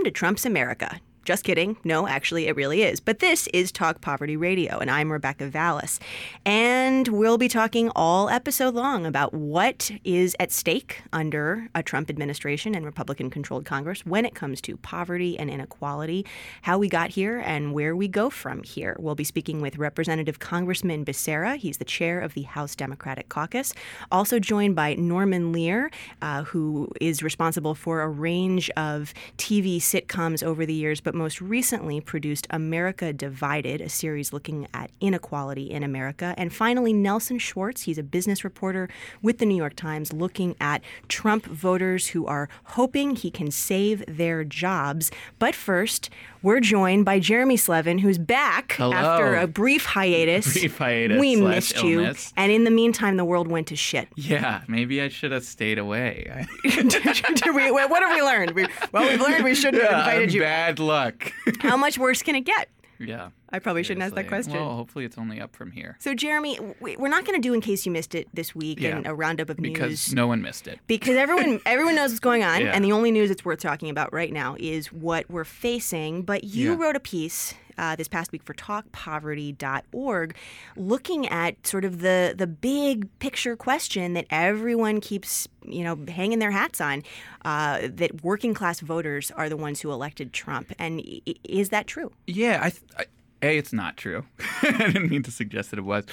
Welcome to Trump's America. Just kidding. No, actually, it really is. But this is Talk Poverty Radio, and I'm Rebecca Vallis. And we'll be talking all episode long about what is at stake under a Trump administration and Republican-controlled Congress when it comes to poverty and inequality, how we got here, and where we go from here. We'll be speaking with Representative Congressman Becerra. He's the chair of the House Democratic Caucus. Also joined by Norman Lear, who is responsible for a range of TV sitcoms over the years, but most recently produced America Divided, a series looking at inequality in America. And finally, Nelson Schwartz. He's a business reporter with the New York Times looking at Trump voters who are hoping he can save their jobs. But first, we're joined by Jeremy Slevin, who's back after a brief hiatus. We missed you. Illness. And in the meantime, the world went to shit. Yeah, maybe I should have stayed away. What have we learned? We've learned we shouldn't have invited you. Bad luck. How much worse can it get? Yeah. I probably shouldn't ask that question. Well, hopefully it's only up from here. So, Jeremy, we're not going to do In Case You Missed It this week and a roundup of news. Because no one missed it. Because everyone knows what's going on, and the only news that's worth talking about right now is what we're facing. But you wrote a piece this past week for TalkPoverty.org looking at sort of the big picture question that everyone keeps hanging their hats on, that working class voters are the ones who elected Trump. And is that true? Yeah, it's not true. I didn't mean to suggest that it was.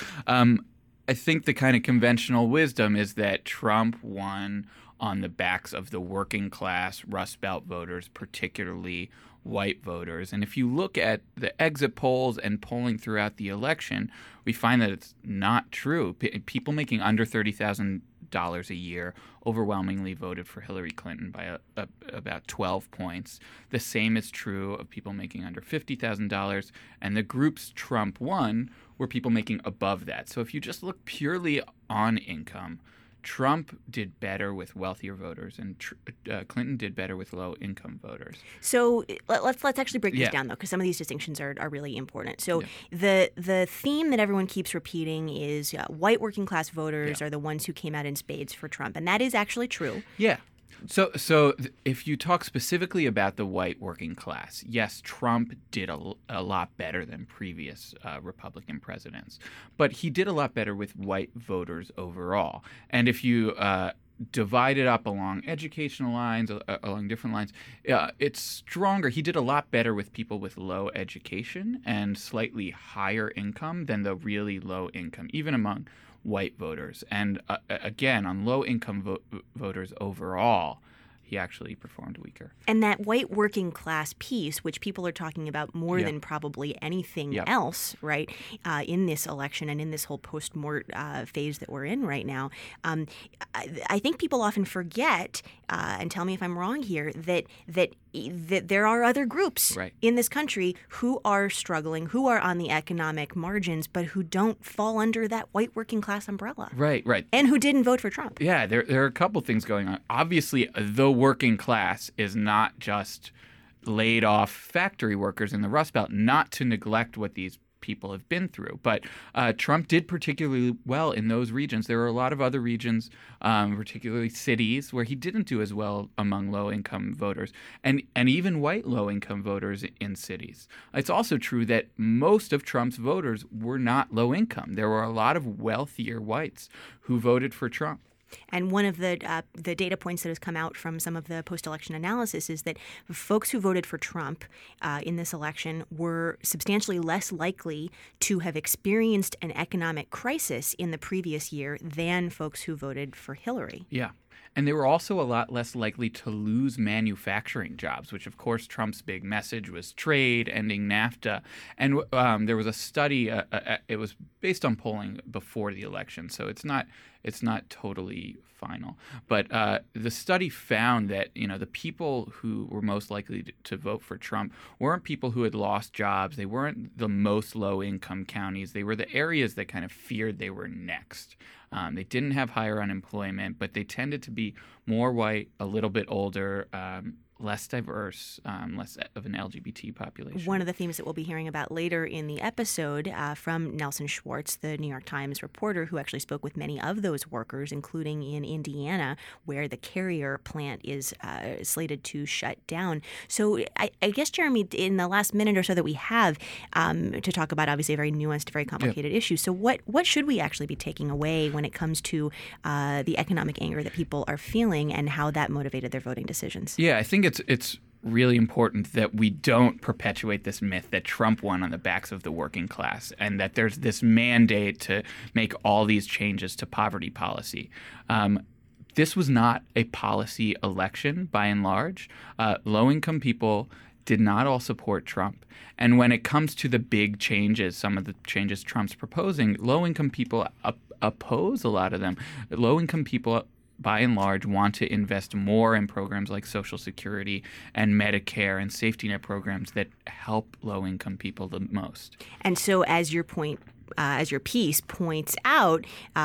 I think the kind of conventional wisdom is that Trump won on the backs of the working class Rust Belt voters, particularly white voters. And if you look at the exit polls and polling throughout the election, we find that it's not true. People making under $30,000 a year overwhelmingly voted for Hillary Clinton by about 12 points. The same is true of people making under $50,000, and the groups Trump won were people making above that. So if you just look purely on income, Trump did better with wealthier voters, and Clinton did better with low-income voters. So let's actually break this down, though, because some of these distinctions are really important. So the theme that everyone keeps repeating is white working-class voters are the ones who came out in spades for Trump, and that is actually true. Yeah. So if you talk specifically about the white working class, yes, Trump did a lot better than previous Republican presidents, but he did a lot better with white voters overall. And if you divide it up along educational lines, along different lines, it's stronger. He did a lot better with people with low education and slightly higher income than the really low income, even among white voters. And again, on low-income voters overall, he actually performed weaker. And that white working class piece, which people are talking about more than probably anything else, right, in this election and in this whole post-mort phase that we're in right now, I think people often forget, and tell me if I'm wrong here, that there are other groups in this country who are struggling, who are on the economic margins, but who don't fall under that white working class umbrella. Right. And who didn't vote for Trump. Yeah, there are a couple things going on. Obviously, the working class is not just laid off factory workers in the Rust Belt, not to neglect what these people have been through. But Trump did particularly well in those regions. There are a lot of other regions, particularly cities, where he didn't do as well among low-income voters and even white low-income voters in cities. It's also true that most of Trump's voters were not low-income. There were a lot of wealthier whites who voted for Trump. And one of the data points that has come out from some of the post-election analysis is that folks who voted for Trump in this election were substantially less likely to have experienced an economic crisis in the previous year than folks who voted for Hillary. Yeah. And they were also a lot less likely to lose manufacturing jobs, which, of course, Trump's big message was trade, ending NAFTA. And there was a study, it was based on polling before the election, so it's not totally final. But the study found that, the people who were most likely to vote for Trump weren't people who had lost jobs. They weren't the most low-income counties. They were the areas that kind of feared they were next. They didn't have higher unemployment, but they tended to be more white, a little bit older, less diverse, less of an LGBT population. One of the themes that we'll be hearing about later in the episode from Nelson Schwartz, the New York Times reporter who actually spoke with many of those workers, including in Indiana, where the Carrier plant is slated to shut down. So I guess, Jeremy, in the last minute or so that we have to talk about, obviously, a very nuanced, very complicated issue. So what should we actually be taking away when it comes to the economic anger that people are feeling and how that motivated their voting decisions? Yeah, I think it's really important that we don't perpetuate this myth that Trump won on the backs of the working class and that there's this mandate to make all these changes to poverty policy. This was not a policy election by and large. Low-income people did not all support Trump. And when it comes to the big changes, some of the changes Trump's proposing, low-income people oppose a lot of them. Low-income people, by and large, want to invest more in programs like Social Security and Medicare and safety net programs that help low-income people the most. And so, as your piece points out,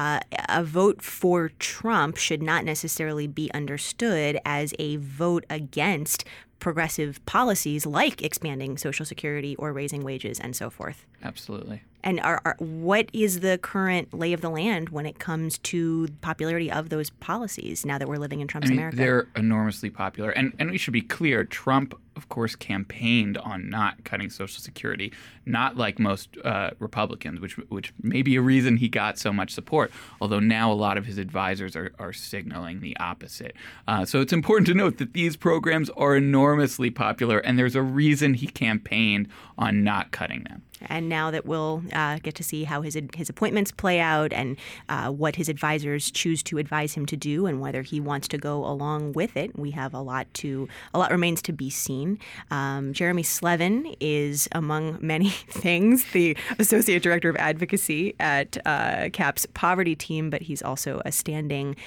a vote for Trump should not necessarily be understood as a vote against progressive policies like expanding Social Security or raising wages and so forth. Absolutely. And what is the current lay of the land when it comes to popularity of those policies now that we're living in Trump's America? They're enormously popular. And we should be clear, Trump, of course, campaigned on not cutting Social Security, not like most Republicans, which may be a reason he got so much support, although now a lot of his advisors are signaling the opposite. So it's important to note that these programs are enormously popular, and there's a reason he campaigned on not cutting them. And now that we'll get to see how his appointments play out and what his advisors choose to advise him to do and whether he wants to go along with it, we have a lot remains to be seen. Jeremy Slevin is, among many things, the Associate Director of Advocacy at CAP's Poverty Team, but he's also a standing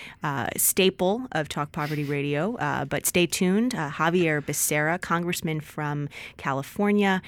staple of Talk Poverty Radio. But stay tuned. Javier Becerra, Congressman from California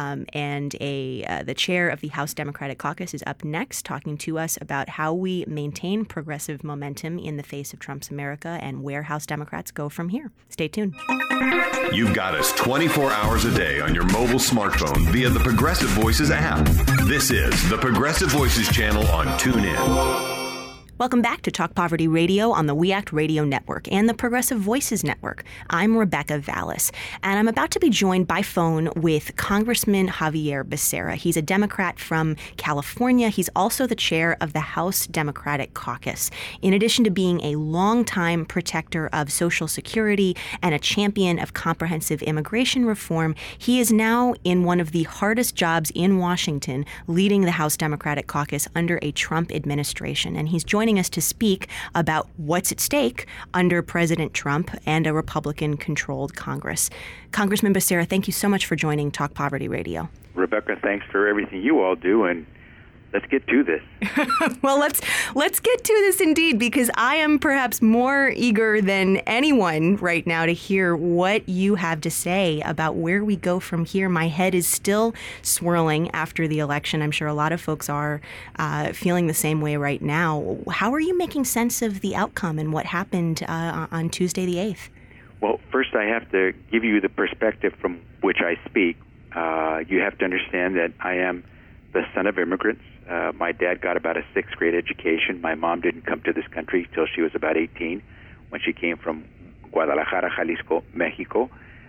and the chair of the House Democratic Caucus, is up next talking to us about how we maintain progressive momentum in the face of Trump's America and where House Democrats go from here. Stay tuned. You've got us 24 hours a day on your mobile smartphone via the Progressive Voices app. This is the Progressive Voices channel on TuneIn. Welcome back to Talk Poverty Radio on the We Act Radio Network and the Progressive Voices Network. I'm Rebecca Vallis, and I'm about to be joined by phone with Congressman Javier Becerra. He's a Democrat from California. He's also the chair of the House Democratic Caucus. In addition to being a longtime protector of Social Security and a champion of comprehensive immigration reform, he is now in one of the hardest jobs in Washington, leading the House Democratic Caucus under a Trump administration. And he's joining us to speak about what's at stake under President Trump and a Republican-controlled Congress. Congressman Becerra, thank you so much for joining Talk Poverty Radio. Rebecca, thanks for everything you all do, and let's get to this. Well, let's get to this indeed, because I am perhaps more eager than anyone right now to hear what you have to say about where we go from here. My head is still swirling after the election. I'm sure a lot of folks are feeling the same way right now. How are you making sense of the outcome and what happened on Tuesday the 8th? Well, first I have to give you the perspective from which I speak. You have to understand that I am the son of immigrants. My dad got about a sixth grade education. My mom didn't come to this country till she was about 18 when she came from Guadalajara, Jalisco, Mexico.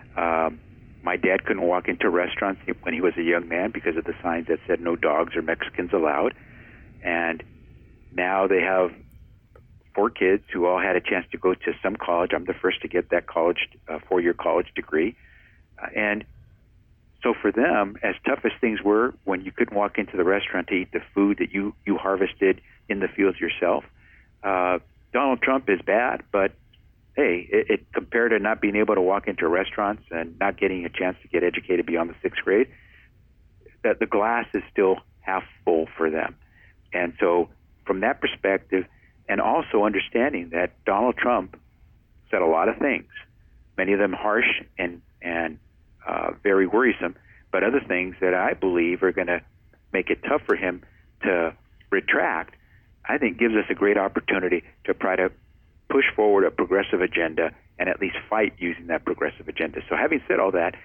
My dad couldn't walk into restaurants when he was a young man because of the signs that said no dogs or Mexicans allowed. And now they have 4 kids who all had a chance to go to some college. I'm the first to get that college, 4-year college degree. And so for them, as tough as things were when you couldn't walk into the restaurant to eat the food that you harvested in the fields yourself, Donald Trump is bad, but hey, it compared to not being able to walk into restaurants and not getting a chance to get educated beyond the 6th grade, that the glass is still half full for them. And so from that perspective, and also understanding that Donald Trump said a lot of things, many of them harsh and very worrisome, but other things that I believe are going to make it tough for him to I think gives us a great opportunity to try to push forward a progressive agenda and at least fight using that progressive agenda. So having said all that,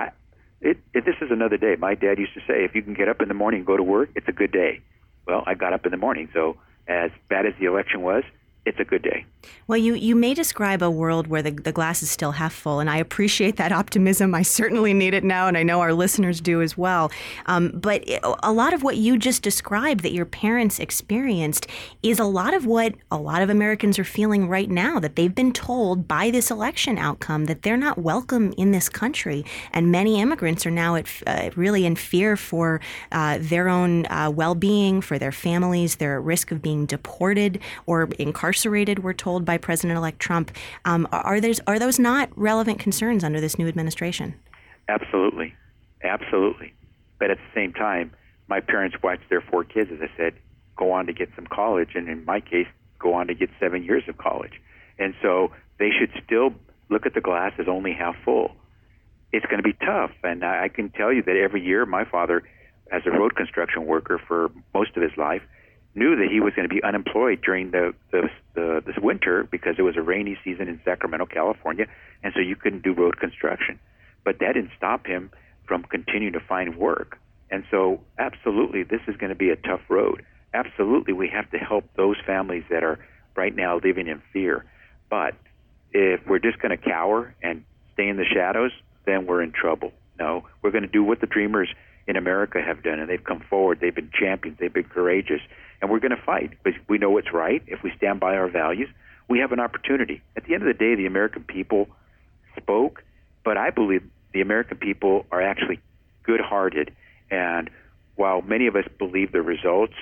if this is another day. My dad used to say, if you can get up in the morning and go to work, it's a good day. Well, I got up in the morning, so as bad as the election was, it's a good day. Well, you may describe a world where the glass is still half full, and I appreciate that optimism. I certainly need it now, and I know our listeners do as well. But a lot of what you just described that your parents experienced is a lot of what a lot of Americans are feeling right now, that they've been told by this election outcome that they're not welcome in this country. And many immigrants are now really in fear for their own well-being, for their families. They're at risk of being deported or incarcerated, we're told by President-elect Trump. Are those not relevant concerns under this new administration? Absolutely. Absolutely. But at the same time, my parents watched their 4 kids, as I said, go on to get some college, and in my case, go on to get 7 years of college. And so they should still look at the glass as only half full. It's going to be tough, and I can tell you that every year my father, as a road construction worker for most of his life, knew that he was going to be unemployed during this winter because it was a rainy season in Sacramento, California, and so you couldn't do road construction. But that didn't stop him from continuing to find work. And so absolutely, this is going to be a tough road. Absolutely, we have to help those families that are right now living in fear. But if we're just going to cower and stay in the shadows, then we're in trouble. No, we're going to do what the dreamers in America have done, and they've come forward. They've been champions. They've been courageous. And we're going to fight because we know what's right. If we stand by our values, we have an opportunity. At the end of the day, the American people spoke, but I believe the American people are actually good-hearted. And while many of us believe the results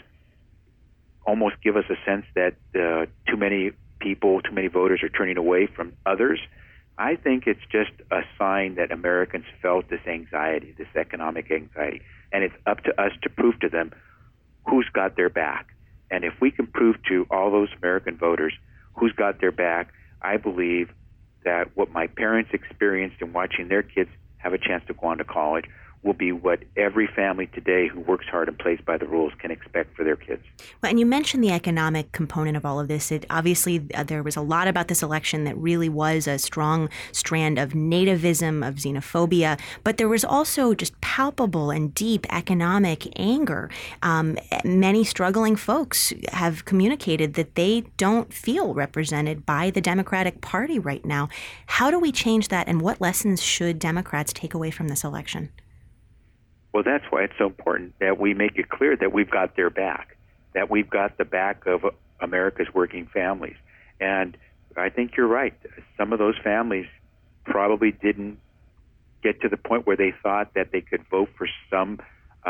almost give us a sense that too many people, too many voters are turning away from others, I think it's just a sign that Americans felt this anxiety, this economic anxiety. And it's up to us to prove to them who's got their back. And if we can prove to all those American voters who's got their back, I believe that what my parents experienced in watching their kids have a chance to go on to college will be what every family today who works hard and plays by the rules can expect for their kids. Well, and you mentioned the economic component of all of this. Obviously, there was a lot about this election that really was a strong strand of nativism, of xenophobia, but there was also just palpable and deep economic anger. Many struggling folks have communicated that they don't feel represented by the Democratic Party right now. How do we change that, and what lessons should Democrats take away from this election? Well, that's why it's so important that we make it clear that we've got their back, that we've got the back of America's working families. And I think you're right. Some of those families probably didn't get to the point where they thought that they could vote for some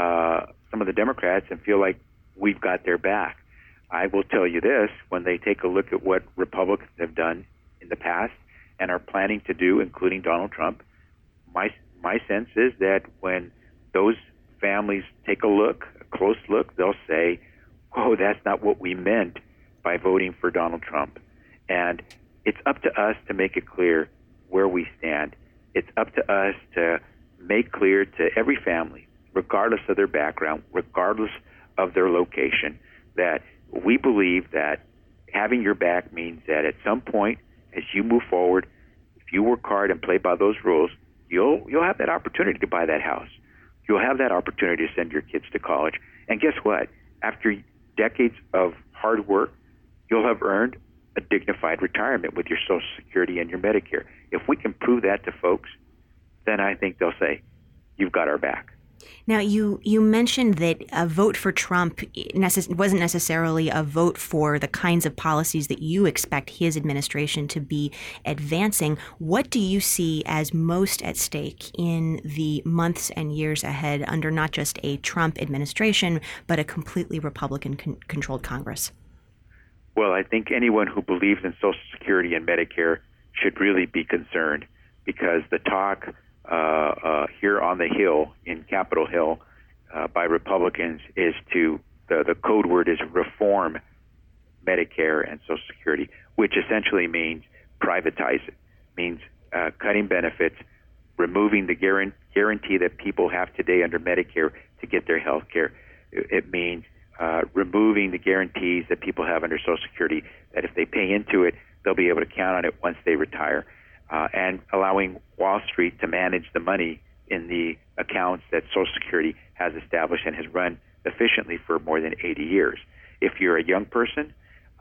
of the Democrats and feel like we've got their back. I will tell you this, when they take a look at what Republicans have done in the past and are planning to do, including Donald Trump, my sense is that when those families take a close look, they'll say, "Oh, that's not what we meant by voting for Donald Trump." And it's up to us to make it clear where we stand. It's up to us to make clear to every family, regardless of their background, regardless of their location, that we believe that having your back means that at some point, as you move forward, if you work hard and play by those rules, you'll have that opportunity to buy that house. You'll have that opportunity to send your kids to college. And guess what? After decades of hard work, you'll have earned a dignified retirement with your Social Security and your Medicare. If we can prove that to folks, then I think they'll say, you've got our back. Now, you mentioned that a vote for Trump wasn't necessarily a vote for the kinds of policies that you expect his administration to be advancing. What do you see as most at stake in the months and years ahead under not just a Trump administration, but a completely Republican-controlled Congress? Well, I think anyone who believes in Social Security and Medicare should really be concerned, because the talk here on the Hill, in Capitol Hill, by Republicans is the code word is reform Medicare and Social Security, which essentially means privatize it, means cutting benefits, removing the guarantee that people have today under Medicare to get their health care. It means removing the guarantees that people have under Social Security, that if they pay into it, they'll be able to count on it once they retire. and allowing Wall Street to manage the money in the accounts that Social Security has established and has run efficiently for more than 80 years. If you're a young person,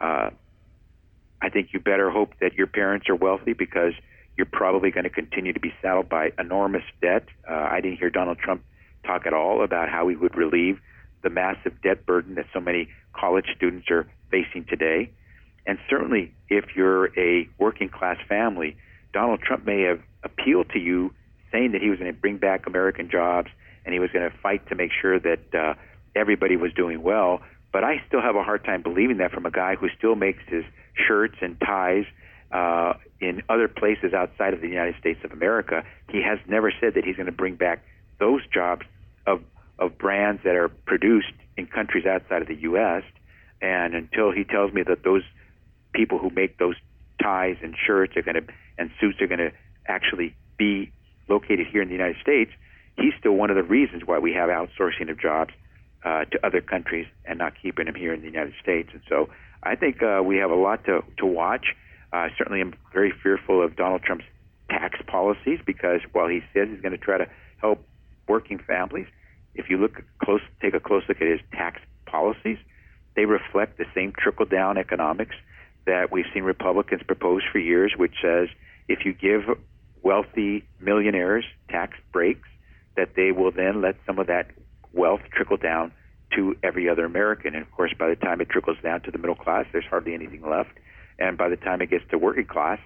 I think you better hope that your parents are wealthy, because you're probably going to continue to be saddled by enormous debt. I didn't hear Donald Trump talk at all about how he would relieve the massive debt burden that so many college students are facing today. And certainly, if you're a working class family, Donald Trump may have appealed to you, saying that he was going to bring back American jobs and he was going to fight to make sure that everybody was doing well. But I still have a hard time believing that from a guy who still makes his shirts and ties in other places outside of the United States of America. He has never said that he's going to bring back those jobs of brands that are produced in countries outside of the U.S. And until he tells me that those people who make those ties and shirts and suits are going to actually be located here in the United States, he's still one of the reasons why we have outsourcing of jobs to other countries and not keeping them here in the United States. And so I think we have a lot to watch. Certainly I'm very fearful of Donald Trump's tax policies, because while he says he's going to try to help working families, if you take a close look at his tax policies, they reflect the same trickle-down economics that we've seen Republicans propose for years, which says if you give wealthy millionaires tax breaks, that they will then let some of that wealth trickle down to every other American. And of course, by the time it trickles down to the middle class, there's hardly anything left. And by the time it gets to working class,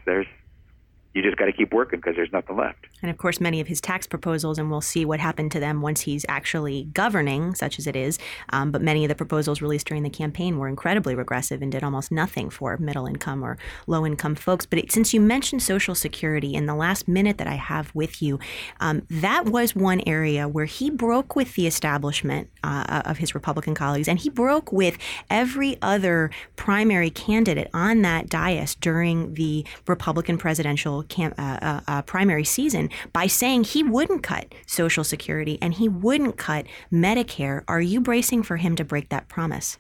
you just got to keep working, because there's nothing left. And of course, many of his tax proposals, and we'll see what happened to them once he's actually governing, such as it is, but many of the proposals released during the campaign were incredibly regressive and did almost nothing for middle-income or low-income folks. But since you mentioned Social Security in the last minute that I have with you, that was one area where he broke with the establishment of his Republican colleagues, and he broke with every other primary candidate on that dais during the Republican presidential primary season by saying he wouldn't cut Social Security and he wouldn't cut Medicare. Are you bracing for him to break that promise?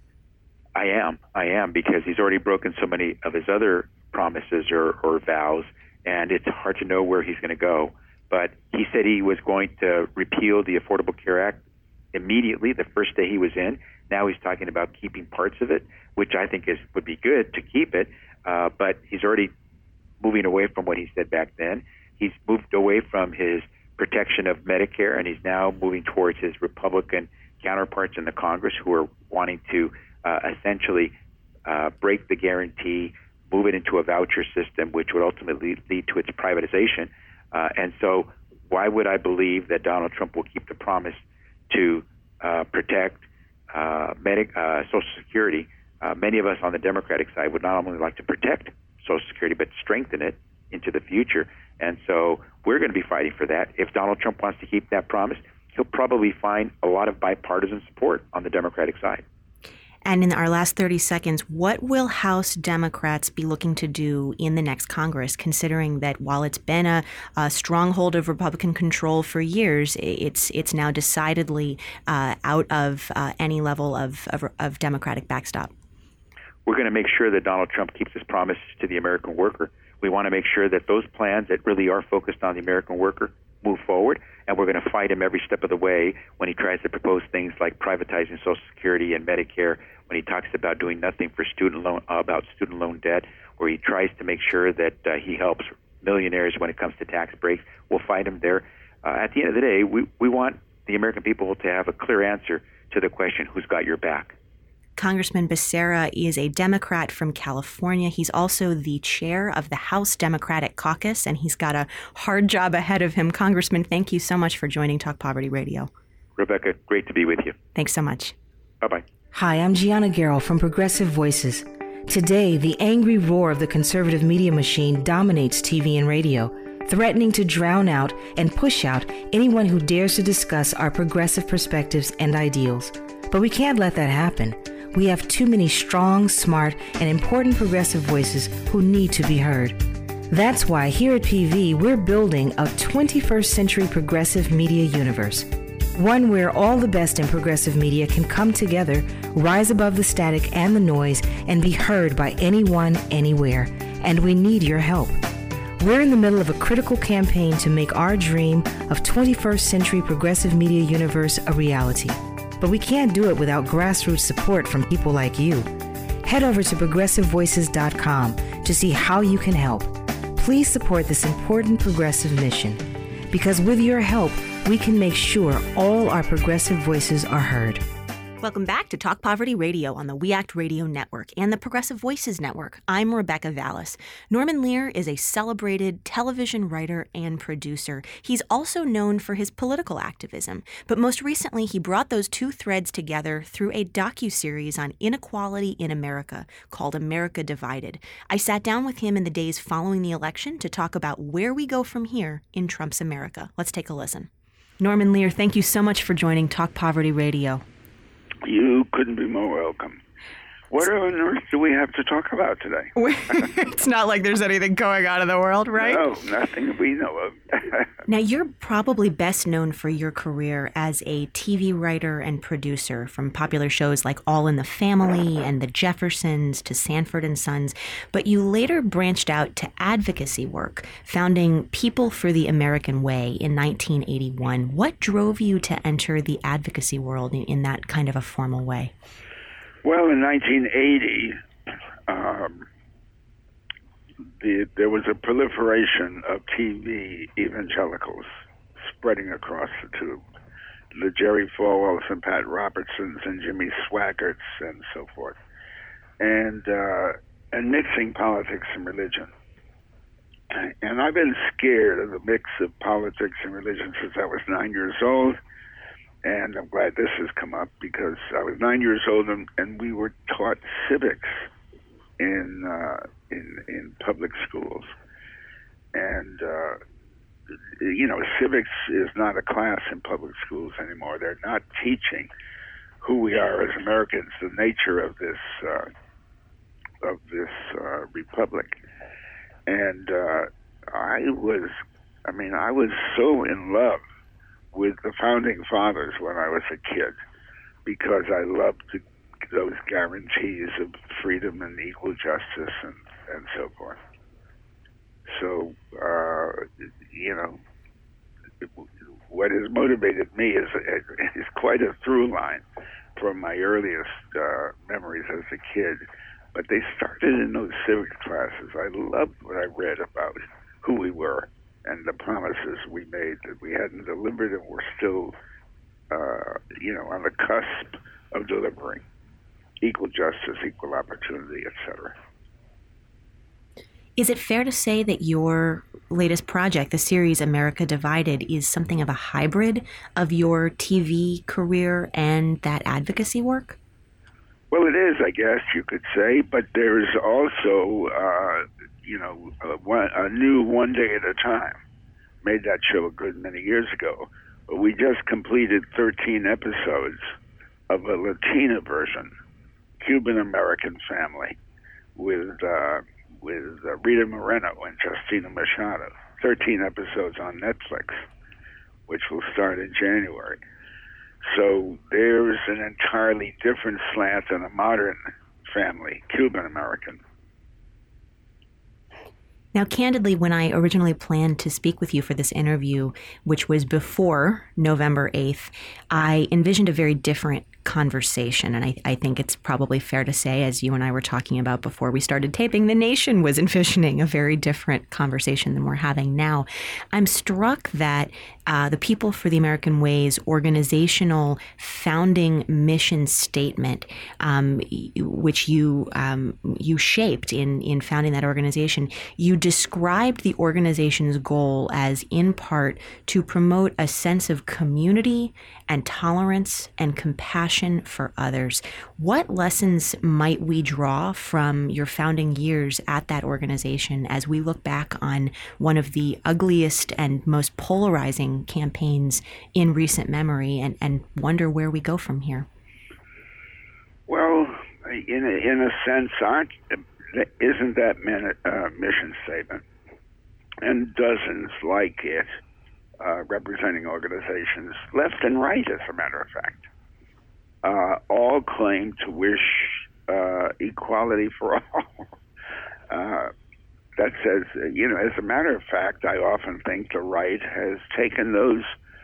I am, because he's already broken so many of his other promises or vows, and it's hard to know where he's going to go. But he said he was going to repeal the Affordable Care Act immediately, the first day he was in. Now he's talking about keeping parts of it, which I think would be good to keep it, but he's already moving away from what he said back then. He's moved away from his protection of Medicare, and he's now moving towards his Republican counterparts in the Congress, who are wanting to essentially break the guarantee, move it into a voucher system, which would ultimately lead to its privatization. And so why would I believe that Donald Trump will keep the promise to protect Social Security? Many of us on the Democratic side would not only like to protect Social Security, but strengthen it into the future. And so we're going to be fighting for that. If Donald Trump wants to keep that promise, he'll probably find a lot of bipartisan support on the Democratic side. And in our last 30 seconds, what will House Democrats be looking to do in the next Congress, considering that while it's been a stronghold of Republican control for years, it's now decidedly out of any level of Democratic backstop? We're going to make sure that Donald Trump keeps his promise to the American worker. We want to make sure that those plans that really are focused on the American worker move forward, and we're going to fight him every step of the way when he tries to propose things like privatizing Social Security and Medicare, when he talks about doing nothing for student loan debt, where he tries to make sure that he helps millionaires when it comes to tax breaks. We'll fight him there. At the end of the day, we want the American people to have a clear answer to the question, who's got your back? Congressman Becerra is a Democrat from California. He's also the chair of the House Democratic Caucus, and he's got a hard job ahead of him. Congressman, thank you so much for joining Talk Poverty Radio. Rebecca, great to be with you. Thanks so much. Bye-bye. Hi, I'm Gianna Garrell from Progressive Voices. Today, the angry roar of the conservative media machine dominates TV and radio, threatening to drown out and push out anyone who dares to discuss our progressive perspectives and ideals. But we can't let that happen. We have too many strong, smart, and important progressive voices who need to be heard. That's why here at PV, we're building a 21st century progressive media universe. One where all the best in progressive media can come together, rise above the static and the noise, and be heard by anyone, anywhere. And we need your help. We're in the middle of a critical campaign to make our dream of 21st century progressive media universe a reality. But we can't do it without grassroots support from people like you. Head over to progressivevoices.com to see how you can help. Please support this important progressive mission, because with your help, we can make sure all our progressive voices are heard. Welcome back to Talk Poverty Radio on the We Act Radio Network and the Progressive Voices Network. I'm Rebecca Vallis. Norman Lear is a celebrated television writer and producer. He's also known for his political activism, but most recently he brought those two threads together through a docuseries on inequality in America called America Divided. I sat down with him in the days following the election to talk about where we go from here in Trump's America. Let's take a listen. Norman Lear, thank you so much for joining Talk Poverty Radio. You couldn't be more welcome. What on earth do we have to talk about today? It's not like there's anything going on in the world, right? No, nothing we know of. Now, you're probably best known for your career as a TV writer and producer, from popular shows like All in the Family and The Jeffersons to Sanford and Sons. But you later branched out to advocacy work, founding People for the American Way in 1981. What drove you to enter the advocacy world in that kind of a formal way? Well, in 1980, there was a proliferation of TV evangelicals spreading across the tube. The Jerry Falwells and Pat Robertsons and Jimmy Swaggarts and so forth, and mixing politics and religion. And I've been scared of the mix of politics and religion since I was 9 years old. And I'm glad this has come up, because I was 9 years old and we were taught civics in public schools. And, civics is not a class in public schools anymore. They're not teaching who we are as Americans, the nature of this republic. And I was so in love with the Founding Fathers when I was a kid, because I loved those guarantees of freedom and equal justice and so forth. So, what has motivated me is quite a through line from my earliest memories as a kid. But they started in those civics classes. I loved what I read about who we were and the promises we made that we hadn't delivered, and we're still, on the cusp of delivering equal justice, equal opportunity, etc. Is it fair to say that your latest project, the series America Divided, is something of a hybrid of your TV career and that advocacy work? Well, it is, I guess you could say, but there's also, a new One Day at a Time. Made that show a good many years ago. But we just completed 13 episodes of a Latina version, Cuban-American Family, with Rita Moreno and Justina Machado. 13 episodes on Netflix, which will start in January. So there's an entirely different slant on a modern family, Cuban-American. Now, candidly, when I originally planned to speak with you for this interview, which was before November 8th, I envisioned a very different conversation. And I think it's probably fair to say, as you and I were talking about before we started taping, the nation was envisioning a very different conversation than we're having now. I'm struck that the People for the American Way's organizational founding mission statement, which you shaped in founding that organization, you described the organization's goal as, in part, to promote a sense of community and tolerance and compassion for others. What lessons might we draw from your founding years at that organization as we look back on one of the ugliest and most polarizing campaigns in recent memory and wonder where we go from here? Well, in a sense, isn't that mission statement, and dozens like it, representing organizations, left and right, as a matter of fact, all claim to wish equality for all. that says, as a matter of fact, I often think the right has taken those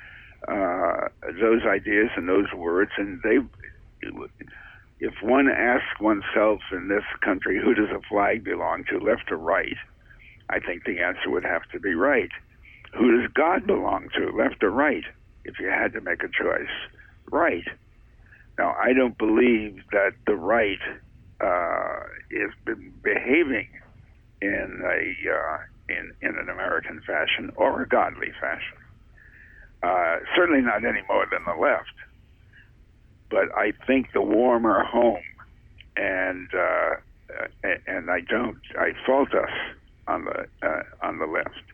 ideas and those words, and if one asks oneself in this country, who does a flag belong to, left or right, I think the answer would have to be right. Who does God belong to, left or right? If you had to make a choice, right. Now, I don't believe that the right is behaving in an American fashion or a godly fashion. Certainly not any more than the left. But I think the warmer home, and I fault us on the left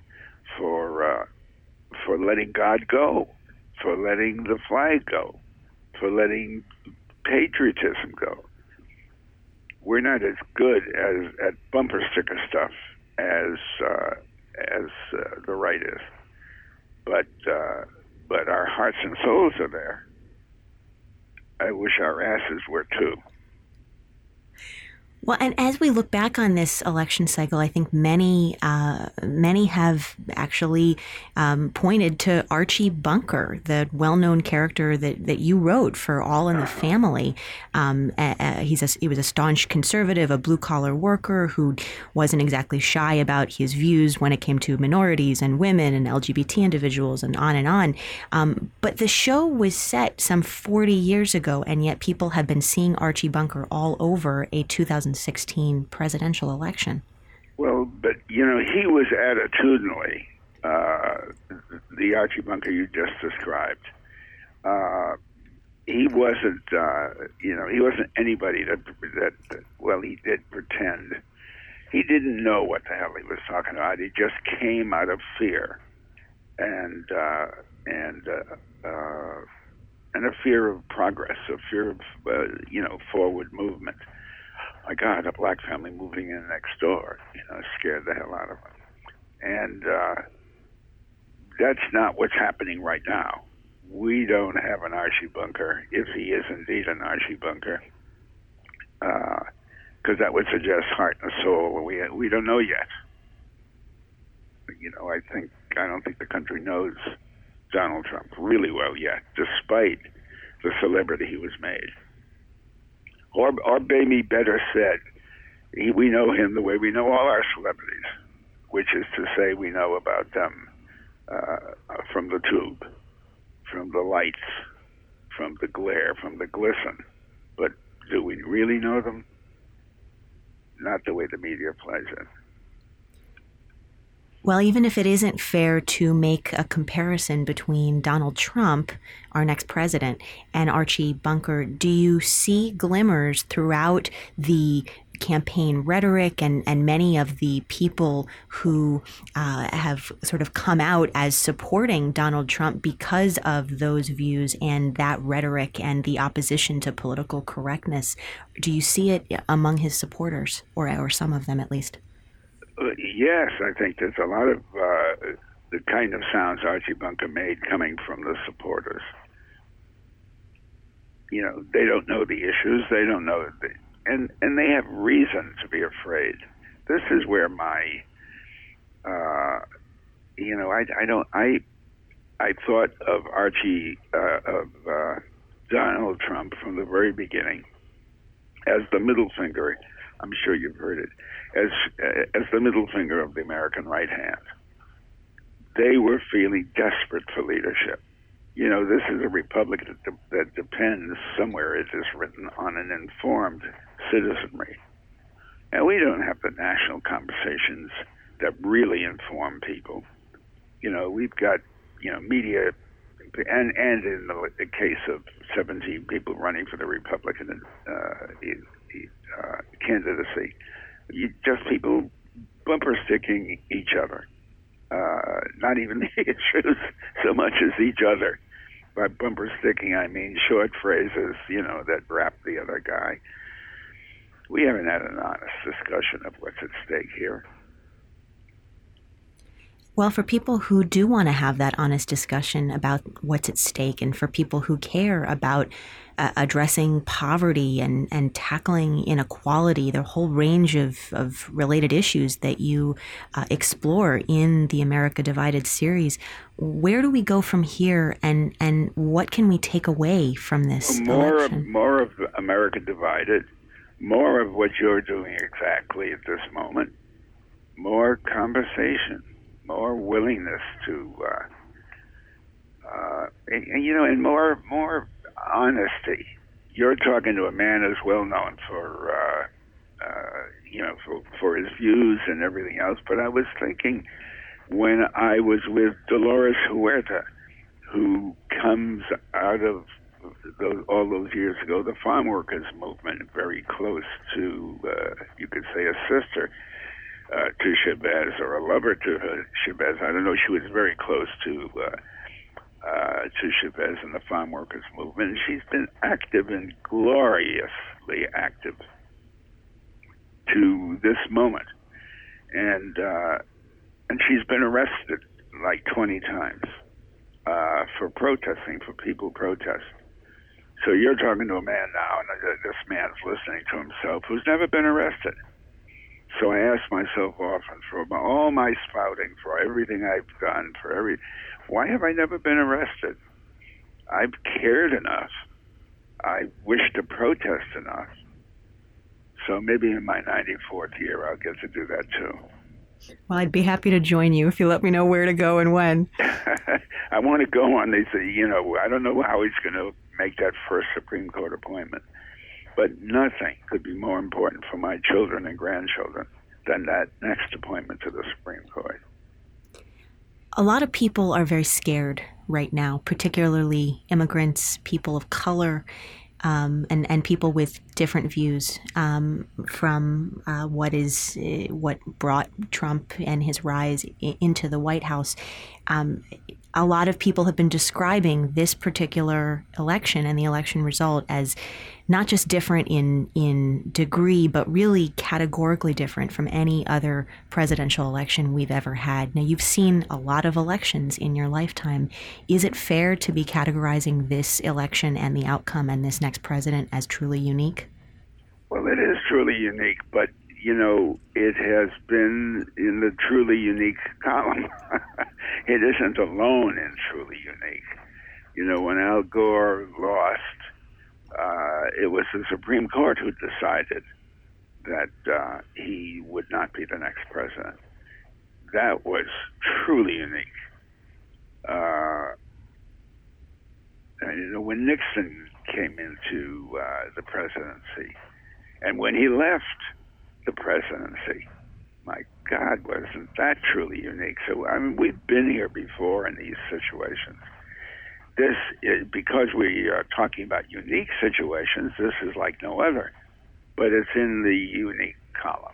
for letting God go, for letting the flag go, for letting patriotism go. We're not as good at bumper sticker stuff as the right is, but our hearts and souls are there. I wish our asses were too. Well, and as we look back on this election cycle, I think many have actually pointed to Archie Bunker, the well-known character that you wrote for All in the Family. He was a staunch conservative, a blue-collar worker who wasn't exactly shy about his views when it came to minorities and women and LGBT individuals and on and on. But the show was set some 40 years ago, and yet people have been seeing Archie Bunker all over a 2016 presidential election. Well, but he was attitudinally the Archie Bunker you just described. He wasn't, he wasn't anybody that he did pretend. He didn't know what the hell he was talking about. He just came out of fear and a fear of progress, a fear of forward movement. My God, a black family moving in next door, scared the hell out of him. And that's not what's happening right now. We don't have an Archie Bunker, if he is indeed an Archie Bunker, because that would suggest heart and soul. We don't know yet. I don't think the country knows Donald Trump really well yet, despite the celebrity he was made. Or maybe better said, we know him the way we know all our celebrities, which is to say we know about them from the tube, from the lights, from the glare, from the glisten. But do we really know them? Not the way the media plays it. Well, even if it isn't fair to make a comparison between Donald Trump, our next president, and Archie Bunker, do you see glimmers throughout the campaign rhetoric and many of the people who have sort of come out as supporting Donald Trump because of those views and that rhetoric and the opposition to political correctness? Do you see it among his supporters, or some of them at least? Yes, I think there's a lot of the kind of sounds Archie Bunker made coming from the supporters. They don't know the issues. They don't know, and they have reason to be afraid. This is where my, I thought of Archie, of Donald Trump from the very beginning as the middle finger. I'm sure you've heard it. As the middle finger of the American right hand. They were feeling desperate for leadership. This is a republic that depends, somewhere it is written, on an informed citizenry. And we don't have the national conversations that really inform people. We've got, media, and in the case of 17 people running for the Republican candidacy, just people bumper sticking each other, not even the issues so much as each other. By bumper sticking, I mean short phrases, that wrap the other guy. We haven't had an honest discussion of what's at stake here. Well, for people who do want to have that honest discussion about what's at stake, and for people who care about addressing poverty and tackling inequality, the whole range of related issues that you explore in the America Divided series, where do we go from here, and what can we take away from this election? More of America Divided, more of what you're doing exactly at this moment, more conversation, more willingness to, and more honesty. You're talking to a man who's well known for, for his views and everything else. But I was thinking, when I was with Dolores Huerta, who comes out of all those years ago, the farm workers movement, very close to, you could say, a sister to Chavez, or a lover to Chavez. I don't know. She was very close to Chavez and the farm workers movement. And she's been active, and gloriously active, to this moment. And she's been arrested like 20 times for protesting, for people protest. So you're talking to a man now, and this man's listening to himself, who's never been arrested. So I ask myself often, for all my spouting, for everything I've done, why have I never been arrested? I've cared enough. I wish to protest enough. So maybe in my 94th year, I'll get to do that too. Well, I'd be happy to join you if you let me know where to go and when. I want to go on. They say, I don't know how he's going to make that first Supreme Court appointment. But nothing could be more important for my children and grandchildren than that next appointment to the Supreme Court. A lot of people are very scared right now, particularly immigrants, people of color, and people with different views from what brought Trump and his rise into the White House. A lot of people have been describing this particular election and the election result as not just different in degree, but really categorically different from any other presidential election we've ever had. Now, you've seen a lot of elections in your lifetime. Is it fair to be categorizing this election and the outcome and this next president as truly unique? Well, it is truly unique, but it has been in the truly unique column. It isn't alone in truly unique. When Al Gore lost, it was the Supreme Court who decided that he would not be the next president. That was truly unique. When Nixon came into the presidency, and when he left the presidency, my God, wasn't that truly unique? So, we've been here before in these situations. This is, because we are talking about unique situations, this is like no other, but it's in the unique column.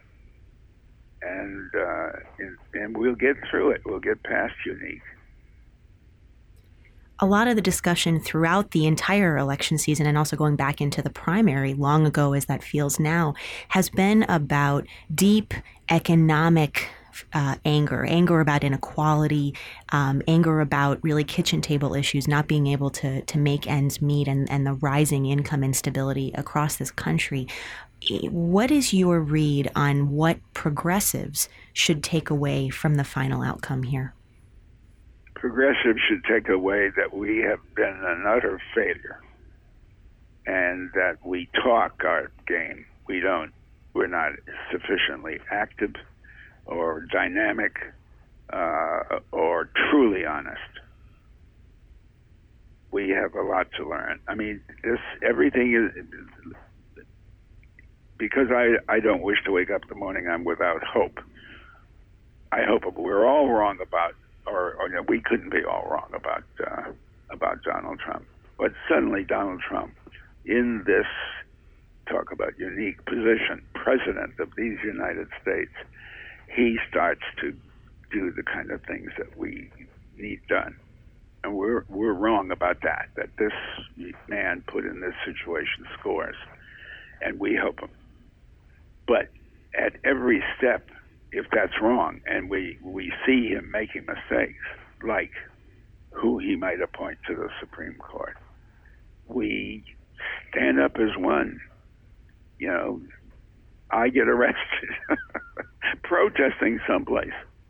And we'll get through it. We'll get past unique. A lot of the discussion throughout the entire election season, and also going back into the primary long ago as that feels now, has been about deep economic anger about inequality, anger about really kitchen table issues, not being able to make ends meet, and the rising income instability across this country. What is your read on what progressives should take away from the final outcome here? Progressives should take away that we have been an utter failure, and that we talk our game. We're not sufficiently active or dynamic or truly honest. We have a lot to learn. Everything is, because I don't wish to wake up in the morning, I'm without hope. I hope we're all wrong about, or we couldn't be all wrong about Donald Trump. But suddenly Donald Trump, in this, talk about unique position, president of these United States, he starts to do the kind of things that we need done. And we're wrong about that this man put in this situation scores, and we help him. But at every step if that's wrong, and we see him making mistakes, like who he might appoint to the Supreme Court, we stand up as one. You know, I get arrested protesting someplace,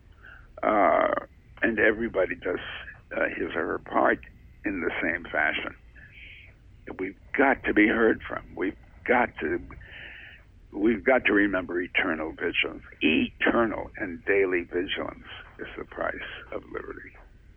and everybody does his or her part in the same fashion. We've got to be heard from. We've got to remember eternal vigilance. Eternal and daily vigilance is the price of liberty.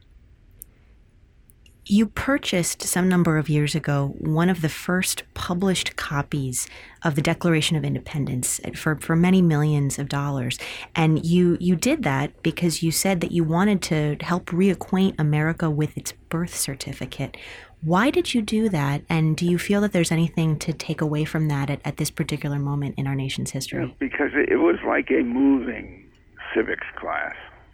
You purchased some number of years ago one of the first published copies of the Declaration of Independence for many millions of dollars. And you did that because you said that you wanted to help reacquaint America with its birth certificate. Why did you do that? And do you feel that there's anything to take away from that at this particular moment in our nation's history? Yeah, because it was like a moving civics class.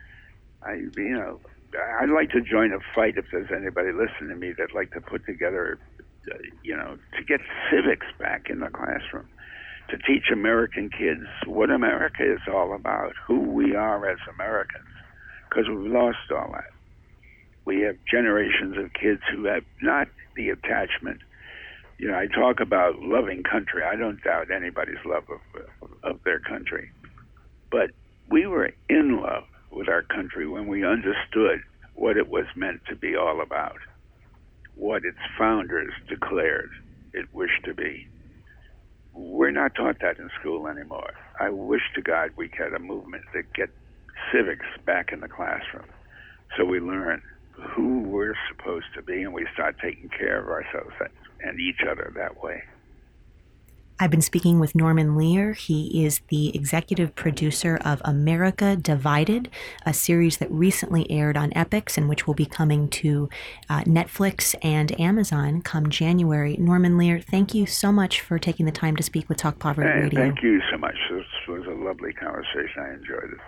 I'd like to join a fight if there's anybody listening to me that'd like to put together, to get civics back in the classroom, to teach American kids what America is all about, who we are as Americans, because we've lost all that. We have generations of kids who have not the attachment. You know, I talk about loving country. I don't doubt anybody's love of their country. But we were in love with our country when we understood what it was meant to be all about, what its founders declared it wished to be. We're not taught that in school anymore. I wish to God we had a movement that get civics back in the classroom so we learn who we're supposed to be and we start taking care of ourselves and each other that way. I've been speaking with Norman Lear. He is the executive producer of America Divided, a series that recently aired on Epix and which will be coming to Netflix and Amazon come January. Norman Lear, thank you so much for taking the time to speak with Talk Poverty Radio. Thank you so much. This was a lovely conversation. I enjoyed it.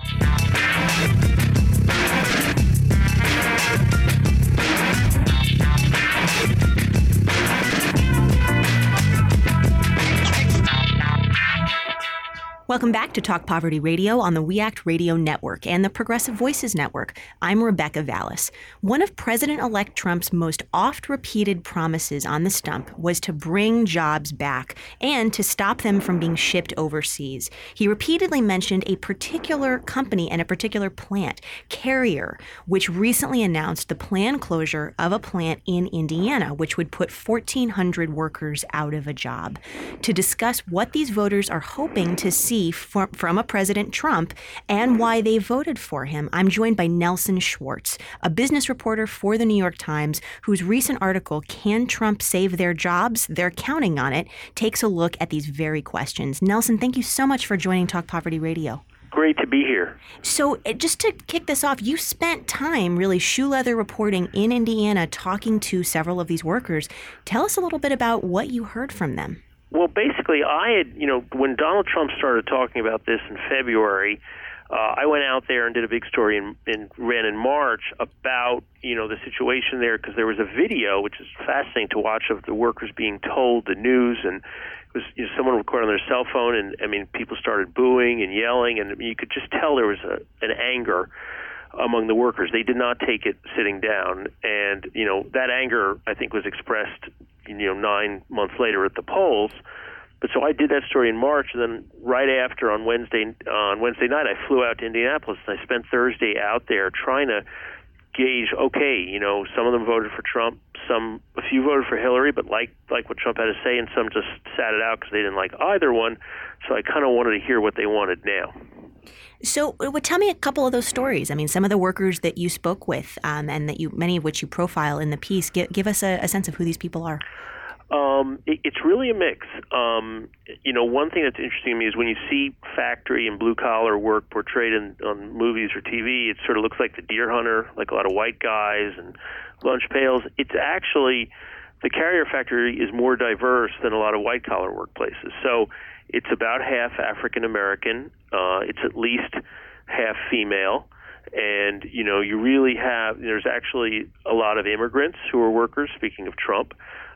Welcome back to Talk Poverty Radio on the We Act Radio Network and the Progressive Voices Network. I'm Rebecca Vallis. One of President-elect Trump's most oft-repeated promises on the stump was to bring jobs back and to stop them from being shipped overseas. He repeatedly mentioned a particular company and a particular plant, Carrier, which recently announced the planned closure of a plant in Indiana, which would put 1,400 workers out of a job. To discuss what these voters are hoping to see from a President Trump and why they voted for him, I'm joined by Nelson Schwartz, a business reporter for the New York Times, whose recent article, Can Trump Save Their Jobs? They're Counting on It, takes a look at these very questions. Nelson, thank you so much for joining Talk Poverty Radio. Great to be here. So just to kick this off, you spent time really shoe leather reporting in Indiana, talking to several of these workers. Tell us a little bit about what you heard from them. Well, basically, I had, when Donald Trump started talking about this in February, I went out there and did a big story and ran in March about, the situation there, because there was a video, which is fascinating to watch, of the workers being told the news, and it was someone recorded on their cell phone, and people started booing and yelling, and you could just tell there was an anger among the workers. They did not take it sitting down, and that anger, I think, was expressed 9 months later at the polls. But so I did that story in March, and then right after on Wednesday night I flew out to Indianapolis, and I spent Thursday out there trying to gauge, some of them voted for Trump, a few voted for Hillary, but like what Trump had to say, and some just sat it out because they didn't like either one. So I kind of wanted to hear what they wanted now. So tell me a couple of those stories. I mean, some of the workers that you spoke with and that many of which you profile in the piece, give us a sense of who these people are. It's really a mix. One thing that's interesting to me is when you see factory and blue-collar work portrayed on movies or TV, it sort of looks like the deer hunter, like a lot of white guys and lunch pails. It's actually, the Carrier factory is more diverse than a lot of white-collar workplaces. So it's about half African-American. It's at least half female. And, you really have, there's actually a lot of immigrants who are workers, speaking of Trump.